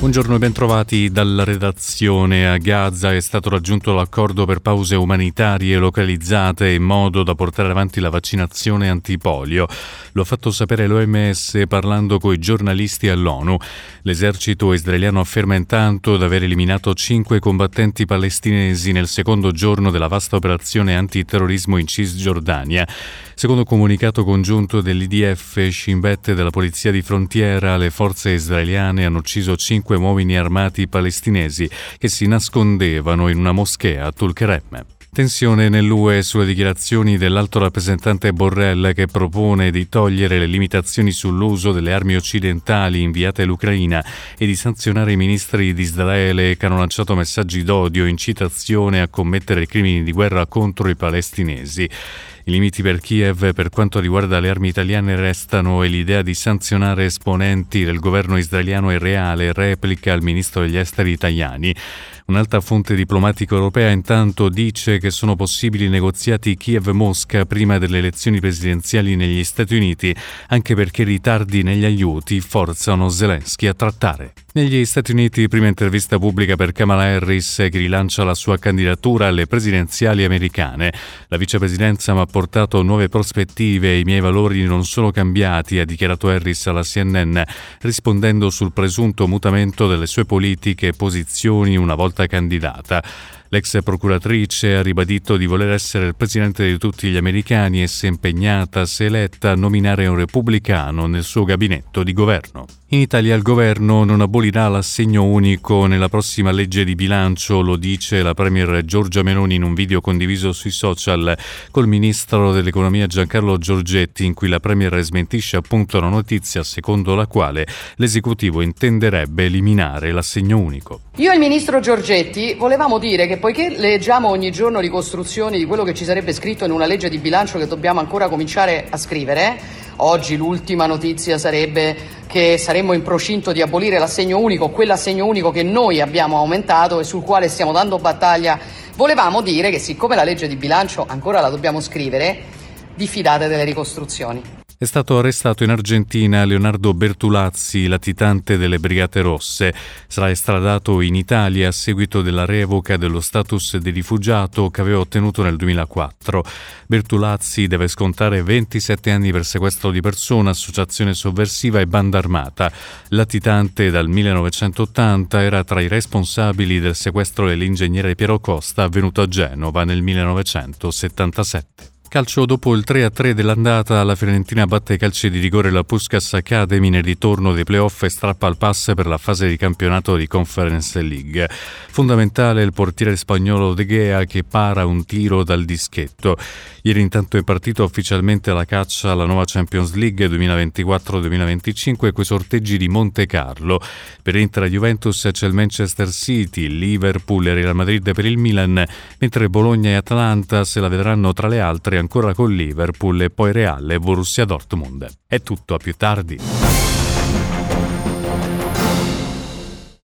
Buongiorno e ben trovati dalla redazione. A Gaza è stato raggiunto l'accordo per pause umanitarie localizzate in modo da portare avanti la vaccinazione antipolio. Lo ha fatto sapere l'OMS parlando coi giornalisti all'ONU. L'esercito israeliano afferma intanto di aver eliminato 5 combattenti palestinesi nel secondo giorno della vasta operazione antiterrorismo in Cisgiordania. Secondo comunicato congiunto dell'IDF, Shin Bet e della polizia di frontiera, le forze israeliane hanno ucciso 5 uomini armati palestinesi che si nascondevano in una moschea a Tulkarem. Tensione nell'UE sulle dichiarazioni dell'alto rappresentante Borrell che propone di togliere le limitazioni sull'uso delle armi occidentali inviate all'Ucraina e di sanzionare i ministri di Israele che hanno lanciato messaggi d'odio e incitazione a commettere crimini di guerra contro i palestinesi. I limiti per Kiev per quanto riguarda le armi italiane restano e l'idea di sanzionare esponenti del governo israeliano è reale, replica il ministro degli esteri Tajani. Un'alta fonte diplomatica europea intanto dice che sono possibili negoziati Kiev-Mosca prima delle elezioni presidenziali negli Stati Uniti, anche perché i ritardi negli aiuti forzano Zelensky a trattare. Negli Stati Uniti, prima intervista pubblica per Kamala Harris che rilancia la sua candidatura alle presidenziali americane. La vicepresidenza mi ha portato nuove prospettive e i miei valori non sono cambiati, ha dichiarato Harris alla CNN, rispondendo sul presunto mutamento delle sue politiche e posizioni una volta candidata. L'ex procuratrice ha ribadito di voler essere il presidente di tutti gli americani e si è impegnata, se eletta, a nominare un repubblicano nel suo gabinetto di governo. In Italia il governo non abolirà l'assegno unico nella prossima legge di bilancio, lo dice la premier Giorgia Meloni in un video condiviso sui social col ministro dell'economia Giancarlo Giorgetti, in cui la premier smentisce appunto la notizia secondo la quale l'esecutivo intenderebbe eliminare l'assegno unico. Io e il ministro Giorgetti volevamo dire che poiché leggiamo ogni giorno ricostruzioni di quello che ci sarebbe scritto in una legge di bilancio che dobbiamo ancora cominciare a scrivere, oggi l'ultima notizia sarebbe che saremmo in procinto di abolire l'assegno unico, quell'assegno unico che noi abbiamo aumentato e sul quale stiamo dando battaglia, volevamo dire che siccome la legge di bilancio ancora la dobbiamo scrivere, diffidate delle ricostruzioni. È stato arrestato in Argentina Leonardo Bertolazzi, latitante delle Brigate Rosse. Sarà estradato in Italia a seguito della revoca dello status di rifugiato che aveva ottenuto nel 2004. Bertolazzi deve scontare 27 anni per sequestro di persona, associazione sovversiva e banda armata. Latitante dal 1980, era tra i responsabili del sequestro dell'ingegnere Piero Costa avvenuto a Genova nel 1977. Calcio: dopo il 3-3 dell'andata, la Fiorentina batte ai calci di rigore la Puskás Academy nel ritorno dei playoff e strappa il pass per la fase di campionato di Conference League. Fondamentale il portiere spagnolo De Gea che para un tiro dal dischetto. Ieri intanto è partito ufficialmente la caccia alla nuova Champions League 2024-2025 coi sorteggi di Monte Carlo. Per Inter e Juventus c'è il Manchester City, il Liverpool e Real Madrid per il Milan, mentre Bologna e Atalanta se la vedranno tra le altre ancora con Liverpool e poi Real e Borussia Dortmund. È tutto, a più tardi.